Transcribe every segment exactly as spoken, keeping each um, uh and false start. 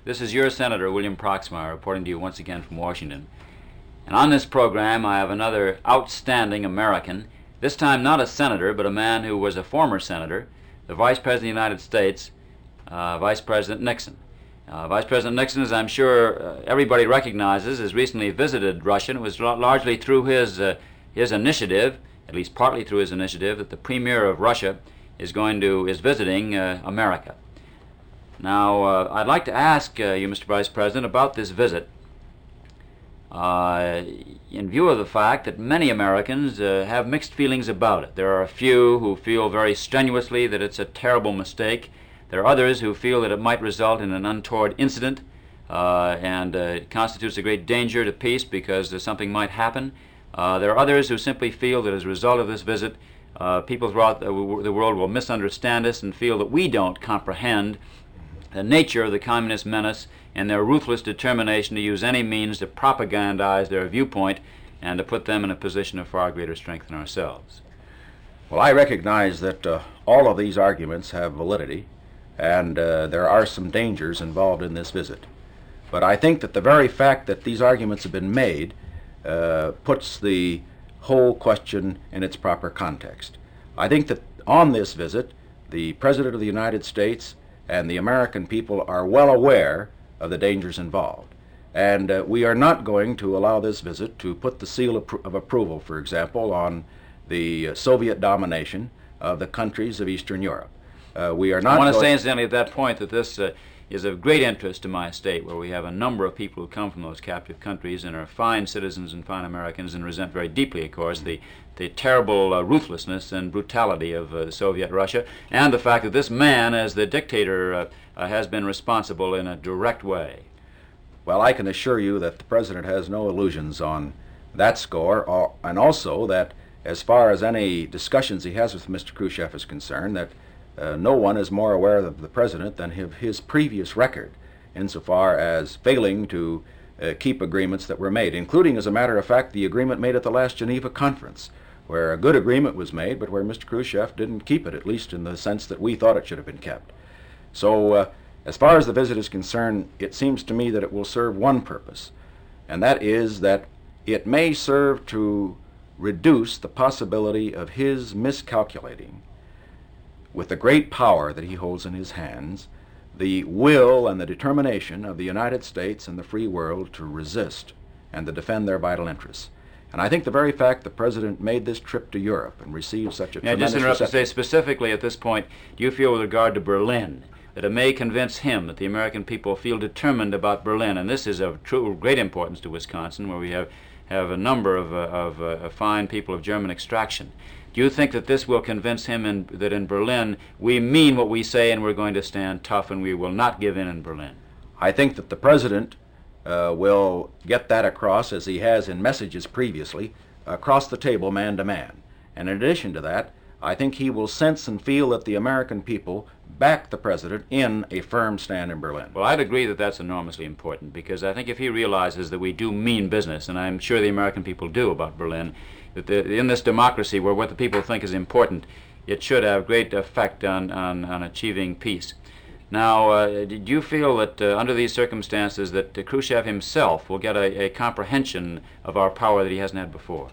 This is your Senator, William Proxmire, reporting to you once again from Washington. And on this program, I have another outstanding American, this time not a senator, but a man who was a former senator, the Vice President of the United States, uh, Vice President Nixon. Uh, Vice President Nixon, as I'm sure uh, everybody recognizes, has recently visited Russia, and it was largely through his, uh, his initiative, at least partly through his initiative, that the Premier of Russia is going to, is visiting uh, America. Now, uh, I'd like to ask uh, you, Mister Vice President, about this visit, uh, in view of the fact that many Americans uh, have mixed feelings about it. There are a few who feel very strenuously that it's a terrible mistake. There are others who feel that it might result in an untoward incident uh, and uh, it constitutes a great danger to peace because uh, something might happen. Uh, there are others who simply feel that as a result of this visit, uh, people throughout the, the world will misunderstand us and feel that we don't comprehend the nature of the communist menace and their ruthless determination to use any means to propagandize their viewpoint and to put them in a position of far greater strength than ourselves. Well, I recognize that uh, all of these arguments have validity, and uh, there are some dangers involved in this visit. But I think that the very fact that these arguments have been made uh, puts the whole question in its proper context. I think that on this visit, the President of the United States and the American people are well aware of the dangers involved. And uh, we are not going to allow this visit to put the seal of, of approval, for example, on the uh, Soviet domination of the countries of Eastern Europe. Uh, we are not I want to going say incidentally at that point that this uh, is of great interest to my state, where we have a number of people who come from those captive countries and are fine citizens and fine Americans and resent very deeply, of course, the, the terrible uh, ruthlessness and brutality of uh, Soviet Russia, and the fact that this man, as the dictator, uh, uh, has been responsible in a direct way. Well, I can assure you that the President has no illusions on that score, uh, and also that as far as any discussions he has with Mister Khrushchev is concerned, that Uh, no one is more aware of the President than his, his previous record insofar as failing to uh, keep agreements that were made, including, as a matter of fact, the agreement made at the last Geneva conference, where a good agreement was made, but where Mister Khrushchev didn't keep it, at least in the sense that we thought it should have been kept. So uh, as far as the visit is concerned, it seems to me that it will serve one purpose, and that is that it may serve to reduce the possibility of his miscalculating, with the great power that he holds in his hands, the will and the determination of the United States and the free world to resist and to defend their vital interests. And I think the very fact the President made this trip to Europe and received such a May I tremendous just interrupt to say reception. specifically at this point, do you feel with regard to Berlin that it may convince him that the American people feel determined about Berlin? And this is of true great importance to Wisconsin, where we have, have a number of, uh, of uh, fine people of German extraction. Do you think that this will convince him in, that in Berlin we mean what we say and we're going to stand tough and we will not give in in Berlin? I think that the President uh, will get that across, as he has in messages previously, across the table, man to man. And in addition to that, I think he will sense and feel that the American people back the President in a firm stand in Berlin. Well, I'd agree that that's enormously important, because I think if he realizes that we do mean business, and I'm sure the American people do about Berlin, that the, in this democracy where what the people think is important, it should have great effect on, on, on achieving peace. Now, uh, did you feel that uh, under these circumstances that uh, Khrushchev himself will get a, a comprehension of our power that he hasn't had before?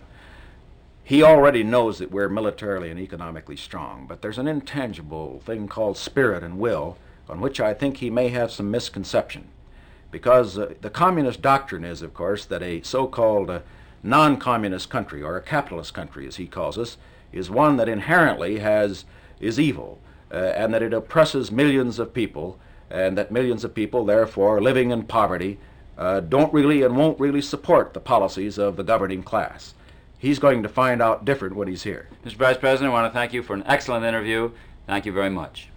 He already knows that we're militarily and economically strong, but there's an intangible thing called spirit and will on which I think he may have some misconception. Because uh, the communist doctrine is, of course, that a so-called uh, non-communist country, or a capitalist country as he calls us, is one that inherently has is evil, uh, and that it oppresses millions of people, and that millions of people, therefore, living in poverty, uh, don't really and won't really support the policies of the governing class. He's going to find out different when he's here. Mister Vice President, I want to thank you for an excellent interview. Thank you very much.